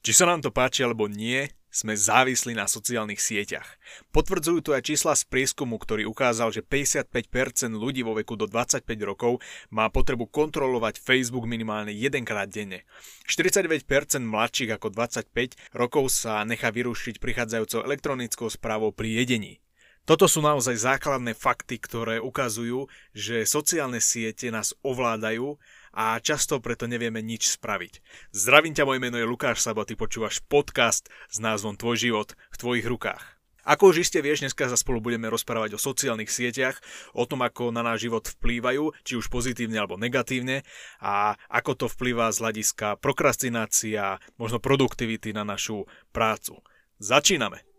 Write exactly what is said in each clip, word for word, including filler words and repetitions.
Či sa nám to páči alebo nie, sme závislí na sociálnych sieťach. Potvrdzujú to aj čísla z prieskumu, ktorý ukázal, že päťdesiatpäť percent ľudí vo veku do dvadsaťpäť rokov má potrebu kontrolovať Facebook minimálne jedenkrát denne. štyridsaťdeväť percent mladších ako dvadsaťpäť rokov sa nechá vyrušiť prichádzajúcou elektronickou správou pri jedení. Toto sú naozaj základné fakty, ktoré ukazujú, že sociálne siete nás ovládajú a často preto nevieme nič spraviť. Zdravím ťa, moje meno je Lukáš Sabo, ty počúvaš podcast s názvom Tvoj život v tvojich rukách. Ako už iste vieš, dneska sa spolu budeme rozprávať o sociálnych sieťach, o tom, ako na náš život vplývajú, či už pozitívne alebo negatívne, a ako to vplýva z hľadiska prokrastinácia, možno produktivity na našu prácu. Začíname!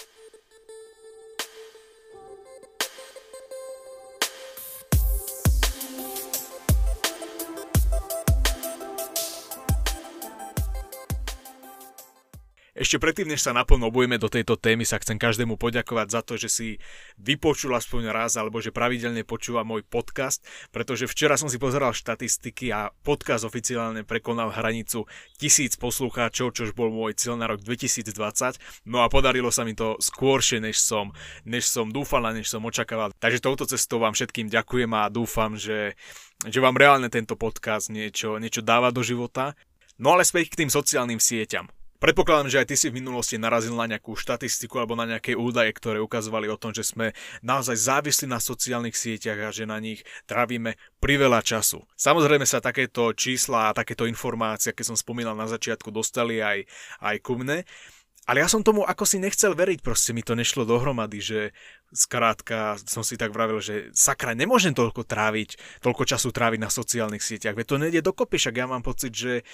Ešte predtým, než sa naplno obujeme do tejto témy, sa chcem každému poďakovať za to, že si vypočul aspoň raz, alebo že pravidelne počúva môj podcast, pretože včera som si pozeral štatistiky a podcast oficiálne prekonal hranicu tisíc poslucháčov, čož bol môj cieľ na rok dvetisícdvadsať, no a podarilo sa mi to skôršie, než som, než som dúfal a než som očakával. Takže touto cestou vám všetkým ďakujem a dúfam, že, že vám reálne tento podcast niečo, niečo dáva do života. No ale späť k tým sociálnym sieťam. Predpokladám, že aj ty si v minulosti narazil na nejakú štatistiku alebo na nejaké údaje, ktoré ukazovali o tom, že sme naozaj závislí na sociálnych sieťach a že na nich trávime priveľa času. Samozrejme sa takéto čísla a takéto informácie, aké som spomínal na začiatku, dostali aj, aj ku mne. Ale ja som tomu ako si nechcel veriť, proste mi to nešlo dohromady, že skrátka som si tak vravil, že sakra, nemôžem toľko tráviť, toľko času tráviť na sociálnych sieťach, veď to nejde dokopy, však ja mám pocit, že,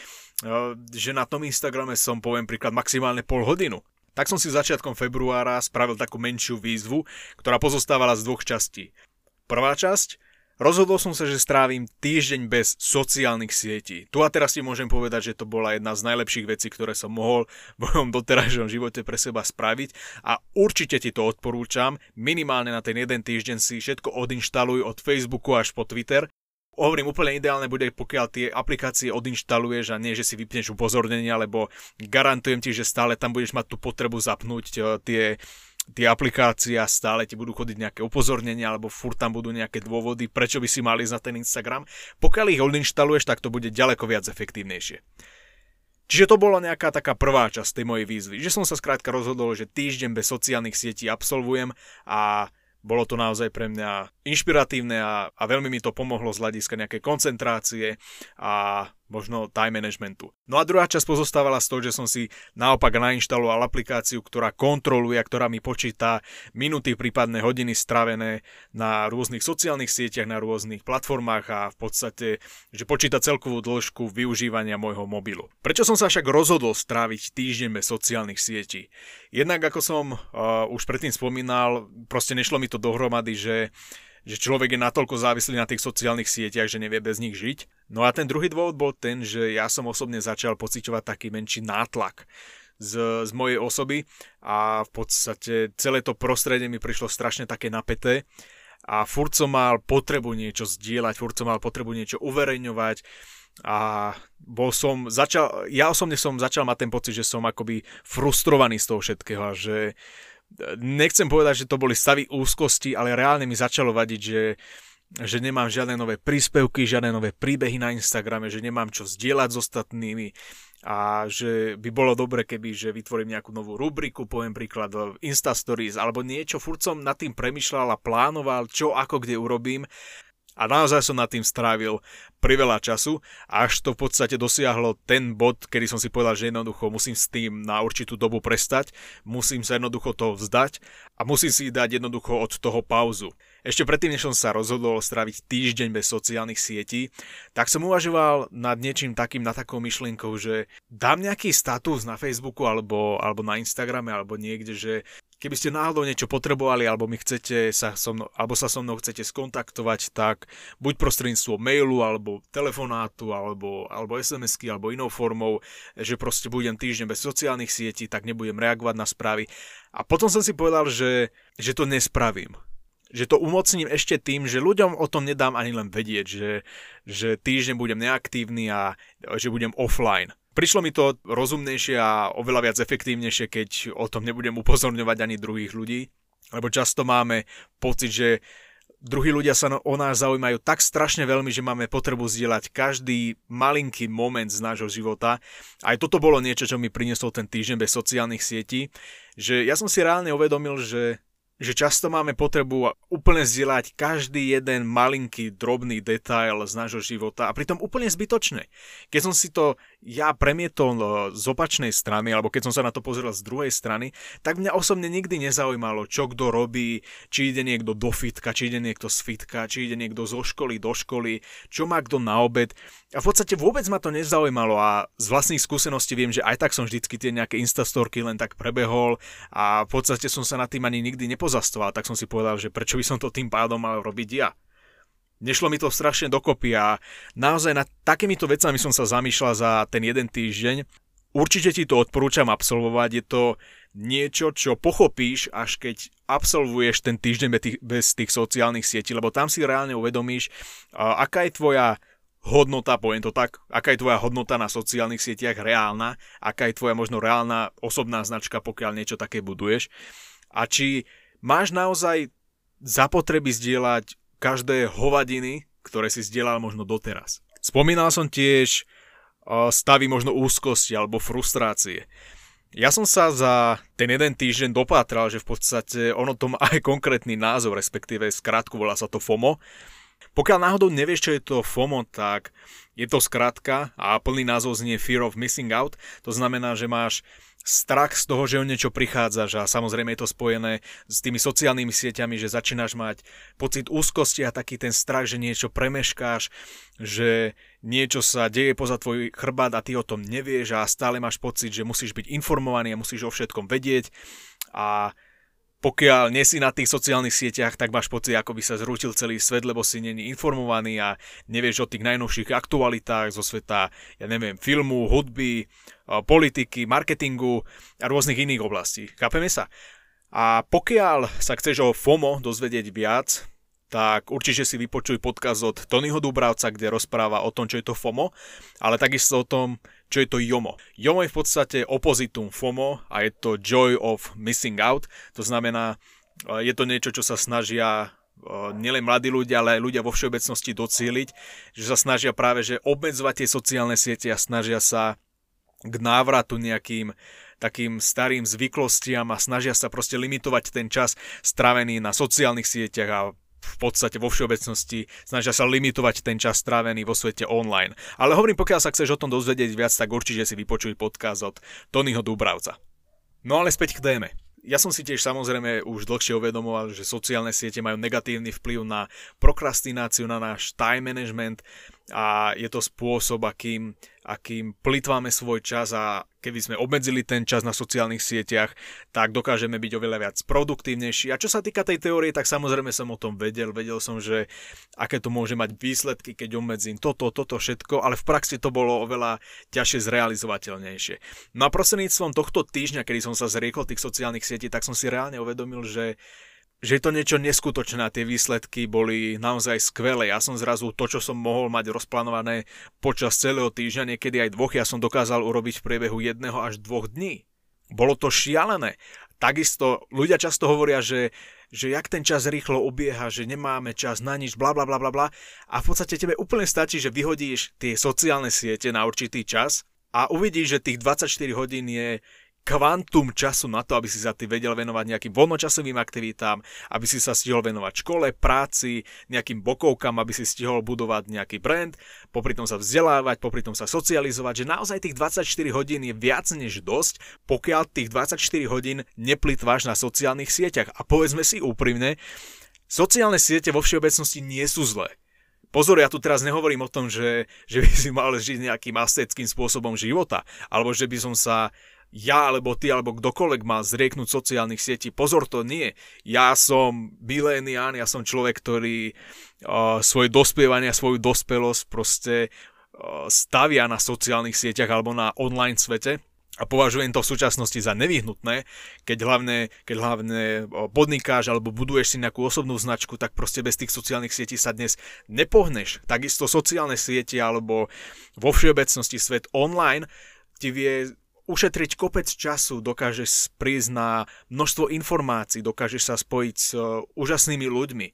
že na tom Instagrame som, poviem príklad, maximálne pol hodinu. Tak som si začiatkom februára spravil takú menšiu výzvu, ktorá pozostávala z dvoch častí. Prvá časť: rozhodol som sa, že strávim týždeň bez sociálnych sietí. Tu a teraz si môžem povedať, že to bola jedna z najlepších vecí, ktoré som mohol v mojom doterajšom živote pre seba spraviť, a určite ti to odporúčam. Minimálne na ten jeden týždeň si všetko odinštaluj od Facebooku až po Twitter. Hovorím, úplne ideálne bude, pokiaľ tie aplikácie odinštaluješ a nie, že si vypneš upozornenia, lebo garantujem ti, že stále tam budeš mať tú potrebu zapnúť tie tie aplikácie a stále ti budú chodiť nejaké upozornenia alebo furt tam budú nejaké dôvody, prečo by si mal ísť na ten Instagram. Pokiaľ ich odinštaluješ, tak to bude ďaleko viac efektívnejšie. Čiže to bola nejaká taká prvá časť tej mojej výzvy, že som sa skrátka rozhodol, že týždeň bez sociálnych sietí absolvujem, a bolo to naozaj pre mňa inšpiratívne a, a veľmi mi to pomohlo z hľadiska nejakej koncentrácie a možno time managementu. No a druhá časť pozostávala z toho, že som si naopak nainštaloval aplikáciu, ktorá kontroluje, ktorá mi počíta minúty, prípadne hodiny strávené na rôznych sociálnych sieťach, na rôznych platformách, a v podstate, že počíta celkovú dĺžku využívania môjho mobilu. Prečo som sa však rozhodol stráviť týždeň bez sociálnych sietí? Jednak, ako som uh, už predtým spomínal, proste nešlo mi to dohromady, že že človek je natoľko závislý na tých sociálnych sieťach, že nevie bez nich žiť. No a ten druhý dôvod bol ten, že ja som osobne začal pociťovať taký menší nátlak z, z mojej osoby a v podstate celé to prostredie mi prišlo strašne také napäté a furt som mal potrebu niečo zdieľať, furt som mal potrebu niečo uverejňovať a bol som, začal, ja osobne som začal mať ten pocit, že som akoby frustrovaný z toho všetkého a že nechcem povedať, že to boli stavy úzkosti, ale reálne mi začalo vadiť, že, že nemám žiadne nové príspevky, žiadne nové príbehy na Instagrame, že nemám čo zdieľať s ostatnými a že by bolo dobre, keby že vytvorím nejakú novú rubriku, poviem príklad v Insta Stories alebo niečo. Furt som nad tým premýšľal a plánoval, čo ako kde urobím. A naozaj som nad tým strávil priveľa času, až to v podstate dosiahlo ten bod, kedy som si povedal, že jednoducho musím s tým na určitú dobu prestať, musím sa jednoducho toho vzdať a musím si dať jednoducho od toho pauzu. Ešte predtým, než som sa rozhodol stráviť týždeň bez sociálnych sietí, tak som uvažoval nad niečím takým, na takou myšlienkou, že dám nejaký status na Facebooku alebo, alebo na Instagrame alebo niekde, že keby ste náhodou niečo potrebovali alebo mi chcete sa so mnou, alebo sa so mnou chcete skontaktovať, tak buď prostredníctvom mailu alebo telefonátu alebo, alebo es em esky alebo inou formou, že proste budem týždeň bez sociálnych sietí, tak nebudem reagovať na správy. A potom som si povedal, že, že to nespravím. Že to umocním ešte tým, že ľuďom o tom nedám ani len vedieť, že, že týždeň budem neaktívny a že budem offline. Prišlo mi to rozumnejšie a oveľa viac efektívnejšie, keď o tom nebudem upozorňovať ani druhých ľudí, lebo často máme pocit, že druhí ľudia sa o nás zaujímajú tak strašne veľmi, že máme potrebu zdieľať každý malinký moment z nášho života. Aj toto bolo niečo, čo mi priniesol ten týždeň bez sociálnych sietí, že ja som si reálne uvedomil, že že často máme potrebu úplne zdieľať každý jeden malinký, drobný detail z nášho života a pritom úplne zbytočne. Keď som si to ja premietol z opačnej strany, alebo keď som sa na to pozeral z druhej strany, tak mňa osobne nikdy nezaujímalo, čo kto robí, či ide niekto do fitka, či ide niekto z fitka, či ide niekto zo školy do školy, čo má kto na obed. A v podstate vôbec ma to nezaujímalo a z vlastných skúseností viem, že aj tak som vždycky tie nejaké instastorky len tak prebehol a v podstate som sa nad tým ani nikdy nepozastoval, tak som si povedal, že prečo by som to tým pádom mal robiť ja. Nešlo mi to strašne dokopy a naozaj nad takýmito vecami som sa zamýšľal za ten jeden týždeň. Určite ti to odporúčam absolvovať, je to niečo, čo pochopíš, až keď absolvuješ ten týždeň bez tých, bez tých sociálnych sietí, lebo tam si reálne uvedomíš, aká je tvoja hodnota, poviem to tak, aká je tvoja hodnota na sociálnych sieťach reálna, aká je tvoja možno reálna osobná značka, pokiaľ niečo také buduješ. A či máš naozaj zapotreby zdieľať každé hovadiny, ktoré si zdieľal možno doteraz. Spomínal som tiež stavy možno úzkosti alebo frustrácie. Ja som sa za ten jeden týždeň dopátral, že v podstate ono to má aj konkrétny názov, respektíve skrátku volá sa to FOMO. Pokiaľ náhodou nevieš, čo je to FOMO, tak je to skratka a plný názov znie Fear of Missing Out. To znamená, že máš strach z toho, že o niečo prichádzaš a samozrejme je to spojené s tými sociálnymi sieťami, že začínaš mať pocit úzkosti a taký ten strach, že niečo premeškáš, že niečo sa deje poza tvoj chrbát a ty o tom nevieš a stále máš pocit, že musíš byť informovaný a musíš o všetkom vedieť a pokiaľ nie si na tých sociálnych sieťach, tak máš pocit, ako by sa zrútil celý svet, lebo si není informovaný a nevieš o tých najnovších aktualitách zo sveta, ja neviem, filmu, hudby, politiky, marketingu a rôznych iných oblastí. Chápeme sa? A pokiaľ sa chceš o FOMO dozvedieť viac, tak určite si vypočuj podcast od Tonyho Dubravca, kde rozpráva o tom, čo je to FOMO, ale takisto o tom, čo je to JOMO. JOMO je v podstate opozitum FOMO a je to Joy of Missing Out. To znamená, je to niečo, čo sa snažia nielen mladí ľudia, ale aj ľudia vo všeobecnosti docieliť, že sa snažia práve že obmedzovať tie sociálne siete a snažia sa k návratu nejakým takým starým zvyklostiam a snažia sa proste limitovať ten čas strávený na sociálnych sieťach a v podstate vo všeobecnosti snažia sa limitovať ten čas strávený vo svete online. Ale hovorím, pokiaľ sa chceš o tom dozvedieť viac, tak určite si vypočuj podcast od Tonyho Dubravca. No ale späť k téme. Ja som si tiež samozrejme už dlhšie uvedomoval, že sociálne siete majú negatívny vplyv na prokrastináciu, na náš time management a je to spôsob, akým, akým plýtváme svoj čas a keby sme obmedzili ten čas na sociálnych sieťach, tak dokážeme byť oveľa viac produktívnejší. A čo sa týka tej teórie, tak samozrejme som o tom vedel. Vedel som, že aké to môže mať výsledky, keď obmedzím toto, toto všetko, ale v praxi to bolo oveľa ťažšie zrealizovateľnejšie. No a prostredníctvom tohto týždňa, kedy som sa zriekol tých sociálnych sietí, tak som si reálne uvedomil, že že je to niečo neskutočné a tie výsledky boli naozaj skvelé. Ja som zrazu to, čo som mohol mať rozplánované počas celého týždňa, niekedy aj dvoch, ja som dokázal urobiť v priebehu jedného až dvoch dní. Bolo to šialené. Takisto ľudia často hovoria, že, že jak ten čas rýchlo obieha, že nemáme čas na nič, bla bla bla bla bla. A v podstate tebe úplne stačí, že vyhodíš tie sociálne siete na určitý čas a uvidíš, že tých dvadsaťštyri hodín je kvantum času na to, aby si sa ty vedel venovať nejakým voľnočasovým aktivitám, aby si sa stihol venovať škole, práci, nejakým bokovkám, aby si stihol budovať nejaký brand, popri tom sa vzdelávať, popri tom sa socializovať, že naozaj tých dvadsaťštyri hodín je viac než dosť, pokiaľ tých dvadsaťštyri hodín neplýtvaš na sociálnych sieťach. A povedzme si úprimne, sociálne siete vo všeobecnosti nie sú zlé. Pozor, ja tu teraz nehovorím o tom, že, že by si mal žiť nejakým ascetickým spôsobom života, alebo že by som sa ja, alebo ty, alebo kdokoľvek mal zrieknúť sociálnych sietí. Pozor, to nie. Ja som milénián, ja som človek, ktorý uh, svoje dospievanie, svoju dospelosť proste uh, stavia na sociálnych sieťach alebo na online svete a považujem to v súčasnosti za nevyhnutné, keď hlavne, keď hlavne podnikáš alebo buduješ si nejakú osobnú značku, tak proste bez tých sociálnych sietí sa dnes nepohneš. Takisto sociálne siete alebo vo všeobecnosti svet online ti vie ušetriť kopec času, dokážeš prísť na množstvo informácií, dokážeš sa spojiť s úžasnými ľuďmi.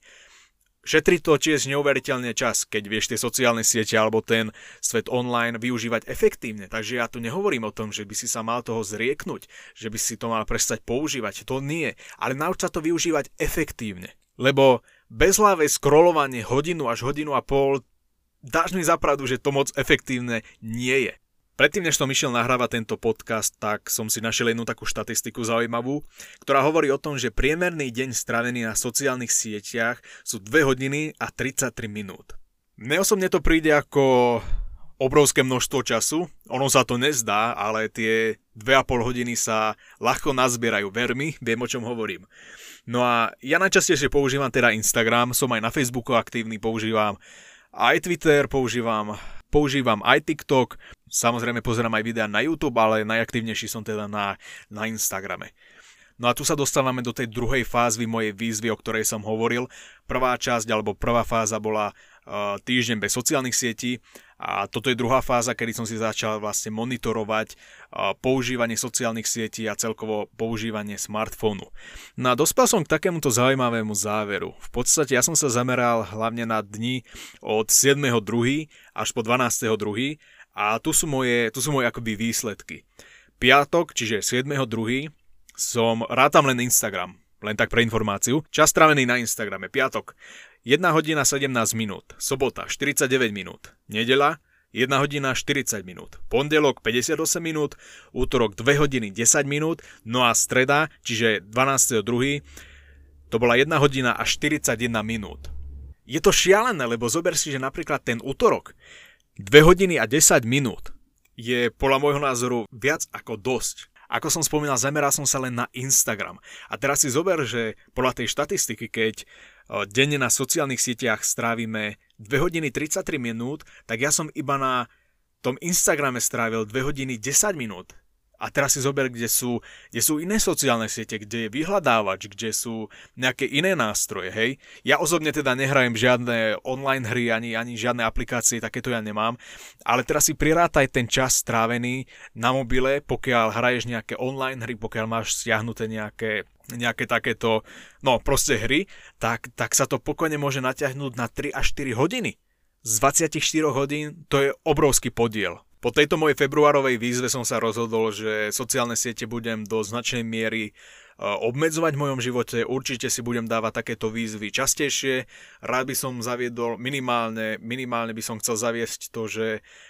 Šetrí to tiež neuveriteľne čas, keď vieš tie sociálne siete alebo ten svet online využívať efektívne. Takže ja tu nehovorím o tom, že by si sa mal toho zrieknúť, že by si to mal prestať používať. To nie, ale nauč sa to využívať efektívne. Lebo bezhlavé scrollovanie hodinu až hodinu a pol, dáš mi za pravdu, že to moc efektívne nie je. Predtým, než som išiel nahrávať tento podcast, tak som si našiel jednu takú štatistiku zaujímavú, ktorá hovorí o tom, že priemerný deň strávený na sociálnych sieťach sú dve hodiny a tridsaťtri minút. Mne osobne to príde ako obrovské množstvo času, ono sa to nezdá, ale tie dve a pol hodiny sa ľahko nazbierajú, ver mi, viem o čom hovorím. No a ja najčastejšie používam teda Instagram, som aj na Facebooku aktívny, používam aj Twitter, používam, používam aj TikTok, samozrejme pozerám aj videá na YouTube, ale najaktívnejší som teda na, na Instagrame. No a tu sa dostávame do tej druhej fázy mojej výzvy, o ktorej som hovoril. Prvá časť alebo prvá fáza bola uh, týždeň bez sociálnych sietí a toto je druhá fáza, kedy som si začal vlastne monitorovať uh, používanie sociálnych sietí a celkovo používanie smartfónu. No a dospel som k takémuto zaujímavému záveru. V podstate ja som sa zameral hlavne na dni od siedmeho druhého až po dvanásteho druhého a tu sú moje, tu sú moje akoby výsledky. Piatok, čiže siedmeho druhého som rátam len Instagram, len tak pre informáciu. Čas strávený na Instagrame. Piatok jedna hodina sedemnásť minút, sobota štyridsaťdeväť minút, nedeľa jedna hodina štyridsať minút, pondelok päťdesiatosem minút, útorok dve hodiny desať minút, no a streda, čiže dvanásteho druhého to bola jedna hodina a štyridsaťjeden minút. Je to šialené, lebo zober si, že napríklad ten útorok dve hodiny a desať minút je podľa môjho názoru viac ako dosť. Ako som spomínal, zameral som sa len na Instagram. A teraz si zober, že podľa tej štatistiky, keď denne na sociálnych sieťach strávime dve hodiny tridsaťtri minút, tak ja som iba na tom Instagrame strávil dve hodiny desať minút. A teraz si zober, kde sú, kde sú iné sociálne siete, kde je vyhľadávač, kde sú nejaké iné nástroje, hej. Ja osobne teda nehrajem žiadne online hry, ani, ani žiadne aplikácie, takéto ja nemám. Ale teraz si prirátaj ten čas strávený na mobile, pokiaľ hraješ nejaké online hry, pokiaľ máš stiahnuté nejaké, nejaké takéto, no proste hry, tak, tak sa to pokojne môže natiahnuť na tri až štyri hodiny. Z dvadsaťštyri hodín to je obrovský podiel. Po tejto mojej februárovej výzve som sa rozhodol, že sociálne siete budem do značnej miery obmedzovať v mojom živote. Určite si budem dávať takéto výzvy častejšie. Rád by som zaviedol minimálne, minimálne by som chcel zaviesť to, že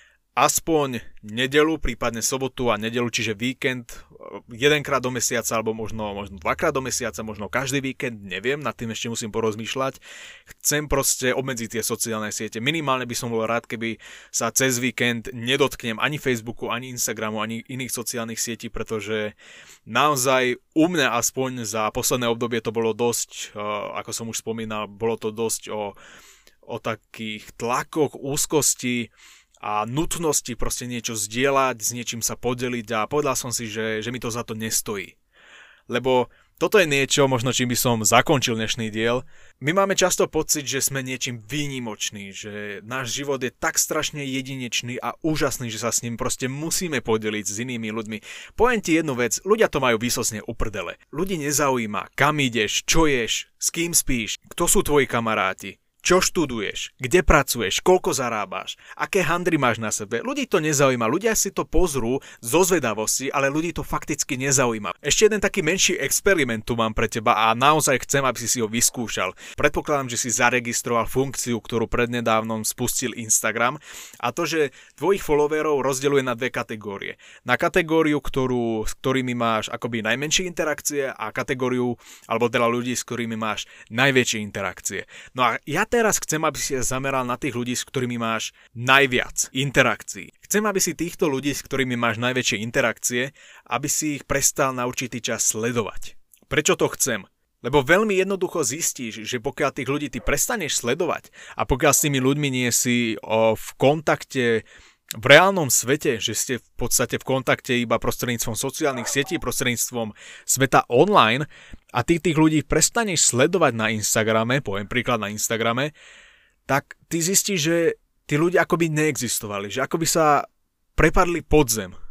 aspoň nedeľu, prípadne sobotu a nedeľu, čiže víkend, jedenkrát do mesiaca, alebo možno, možno dvakrát do mesiaca, možno každý víkend, neviem, nad tým ešte musím porozmýšľať. Chcem proste obmedziť tie sociálne siete. Minimálne by som bol rád, keby sa cez víkend nedotknem ani Facebooku, ani Instagramu, ani iných sociálnych sietí, pretože naozaj u mňa aspoň za posledné obdobie to bolo dosť, ako som už spomínal, bolo to dosť o, o takých tlakoch, úzkosti a nutnosti proste niečo zdieľať, s niečím sa podeliť a povedal som si, že, že mi to za to nestojí. Lebo toto je niečo, možno čím by som zakončil dnešný diel. My máme často pocit, že sme niečím výnimoční, že náš život je tak strašne jedinečný a úžasný, že sa s ním proste musíme podeliť s inými ľuďmi. Poviem ti jednu vec, ľudia to majú výsostne uprdele. Ľudí nezaujíma, kam ideš, čo ješ, s kým spíš, kto sú tvoji kamaráti. Čo študuješ, kde pracuješ, koľko zarábáš, aké handry máš na sebe. Ľudí to nezaujíma, ľudia si to pozrú zo zvedavosti, ale ľudí to fakticky nezaujíma. Ešte jeden taký menší experiment tu mám pre teba a naozaj chcem, aby si si ho vyskúšal. Predpokladám, že si zaregistroval funkciu, ktorú prednedávnom spustil Instagram a to, že tvojich followerov rozdeľuje na dve kategórie. Na kategóriu, ktorú, s ktorými máš akoby najmenšie interakcie a kategóriu, alebo teda ľudí, s ktorými máš najväčšie interakcie. No a ja teraz chcem, aby si sa zameral na tých ľudí, s ktorými máš najviac interakcií. Chcem, aby si týchto ľudí, s ktorými máš najväčšie interakcie, aby si ich prestal na určitý čas sledovať. Prečo to chcem? Lebo veľmi jednoducho zistíš, že pokiaľ tých ľudí ty prestaneš sledovať a pokiaľ s tými ľuďmi nie si o, v kontakte v reálnom svete, že ste v podstate v kontakte iba prostredníctvom sociálnych sietí, prostredníctvom sveta online a ty tých ľudí prestaneš sledovať na Instagrame, poviem príklad na Instagrame, tak ty zistíš, že tí ľudia akoby neexistovali, že akoby sa prepadli pod zem,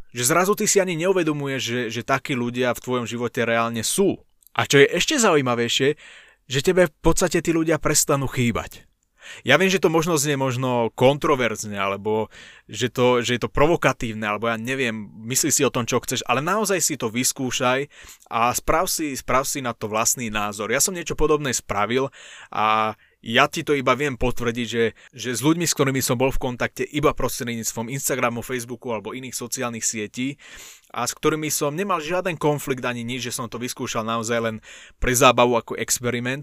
Že zrazu ty si ani neuvedomuješ, že, že takí ľudia v tvojom živote reálne sú. A čo je ešte zaujímavejšie, že tebe v podstate tí ľudia prestanú chýbať. Ja viem, že to možno znie možno kontroverzne, alebo že, to, že je to provokatívne, alebo ja neviem, myslí si o tom, čo chceš, ale naozaj si to vyskúšaj a sprav si, sprav si na to vlastný názor. Ja som niečo podobné spravil a ja ti to iba viem potvrdiť, že, že s ľuďmi, s ktorými som bol v kontakte iba prostredníctvom Instagramu, Facebooku alebo iných sociálnych sietí a s ktorými som nemal žiaden konflikt ani nič, že som to vyskúšal naozaj len pre zábavu ako experiment.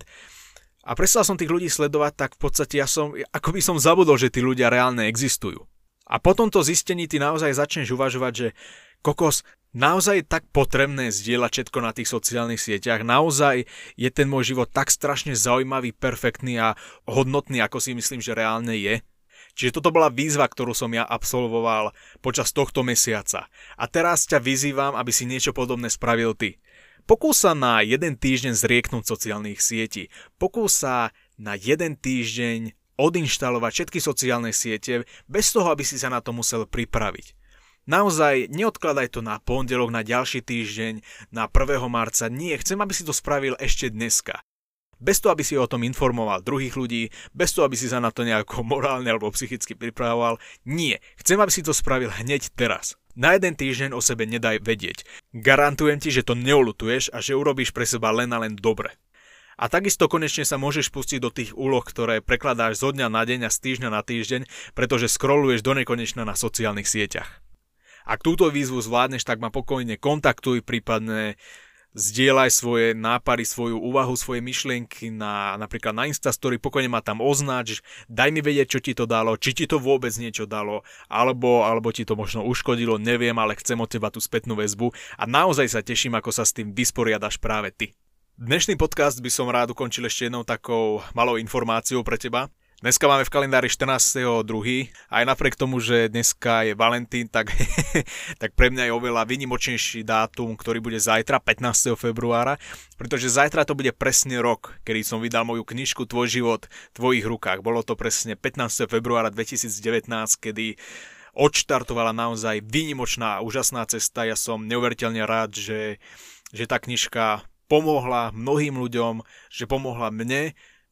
A prestal som tých ľudí sledovať, tak v podstate ja som, ako by som zabudol, že tí ľudia reálne existujú. A po tomto zistení ty naozaj začneš uvažovať, že kokos, naozaj je tak potrebné zdieľať všetko na tých sociálnych sieťach, naozaj je ten môj život tak strašne zaujímavý, perfektný a hodnotný, ako si myslím, že reálne je. Čiže toto bola výzva, ktorú som ja absolvoval počas tohto mesiaca. A teraz ťa vyzývam, aby si niečo podobné spravil ty. Pokús sa na jeden týždeň zrieknúť sociálnych sietí. Pokús sa na jeden týždeň odinštalovať všetky sociálne siete bez toho, aby si sa na to musel pripraviť. Naozaj neodkladaj to na pondelok, na ďalší týždeň, na prvého marca. Nie, chcem, aby si to spravil ešte dneska. Bez toho, aby si o tom informoval druhých ľudí, bez toho, aby si sa na to nejako morálne alebo psychicky pripravoval. Nie, chcem, aby si to spravil hneď teraz. Na jeden týždeň o sebe nedaj vedieť. Garantujem ti, že to neoľutuješ a že urobíš pre seba len a len dobre. A takisto konečne sa môžeš pustiť do tých úloh, ktoré prekladáš zo dňa na deň a z týždňa na týždeň, pretože scrolluješ do nekonečna na sociálnych sieťach. Ak túto výzvu zvládneš, tak ma pokojne kontaktuj, prípadne zdieľaj svoje nápady, svoju úvahu, svoje myšlienky na, napríklad na Instastory, pokojne ma tam označ, daj mi vedieť, čo ti to dalo, či ti to vôbec niečo dalo, alebo, alebo ti to možno uškodilo, neviem, ale chcem od teba tú spätnú väzbu a naozaj sa teším, ako sa s tým vysporiadaš práve ty. Dnešný podcast by som rád ukončil ešte jednou takou malou informáciou pre teba. Dneska máme v kalendári štrnásteho druhého a aj napriek tomu, že dneska je Valentín, tak, tak pre mňa je oveľa výnimočnejší dátum, ktorý bude zajtra, pätnásteho februára, pretože zajtra to bude presne rok, kedy som vydal moju knižku Tvoj život v tvojich rukách. Bolo to presne pätnásteho februára dvetisícdevätnásť, kedy odštartovala naozaj výnimočná a úžasná cesta. Ja som neuveriteľne rád, že, že tá knižka pomohla mnohým ľuďom, že pomohla mne,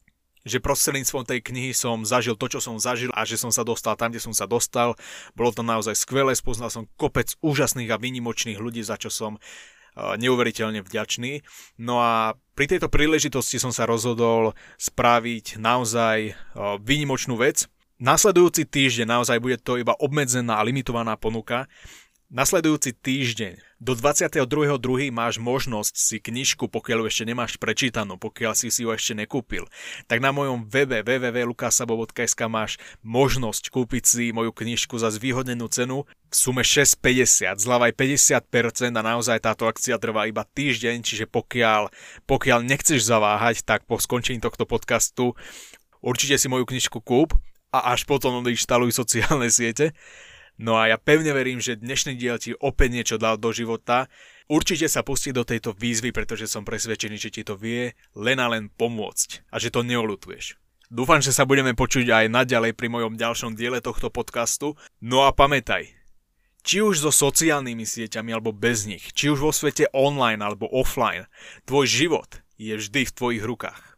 že prostredníctvom tej knihy som zažil to, čo som zažil a že som sa dostal tam, kde som sa dostal. Bolo to naozaj skvelé, spoznal som kopec úžasných a výnimočných ľudí, za čo som neuveriteľne vďačný. No a pri tejto príležitosti som sa rozhodol spraviť naozaj výnimočnú vec. Nasledujúci týždeň naozaj bude to iba obmedzená a limitovaná ponuka. Nasledujúci týždeň do dvadsiateho druhého druhého máš možnosť si knižku, pokiaľ ju ešte nemáš prečítanú, pokiaľ si si ju ešte nekúpil, tak na mojom webe w w w bodka lukasabo bodka es ka máš možnosť kúpiť si moju knižku za zvýhodnenú cenu v sume šesť päťdesiat, zľava aj päťdesiat percent a naozaj táto akcia trvá iba týždeň, čiže pokiaľ, pokiaľ nechceš zaváhať, tak po skončení tohto podcastu určite si moju knižku kúp a až potom odinštaluj sociálne siete. No a ja pevne verím, že dnešný diel ti opäť niečo dal do života. Určite sa pustí do tejto výzvy, pretože som presvedčený, že ti to vie len a len pomôcť a že to neoľutuješ. Dúfam, že sa budeme počuť aj naďalej pri mojom ďalšom diele tohto podcastu. No a pamätaj, či už so sociálnymi sieťami alebo bez nich, či už vo svete online alebo offline, tvoj život je vždy v tvojich rukách.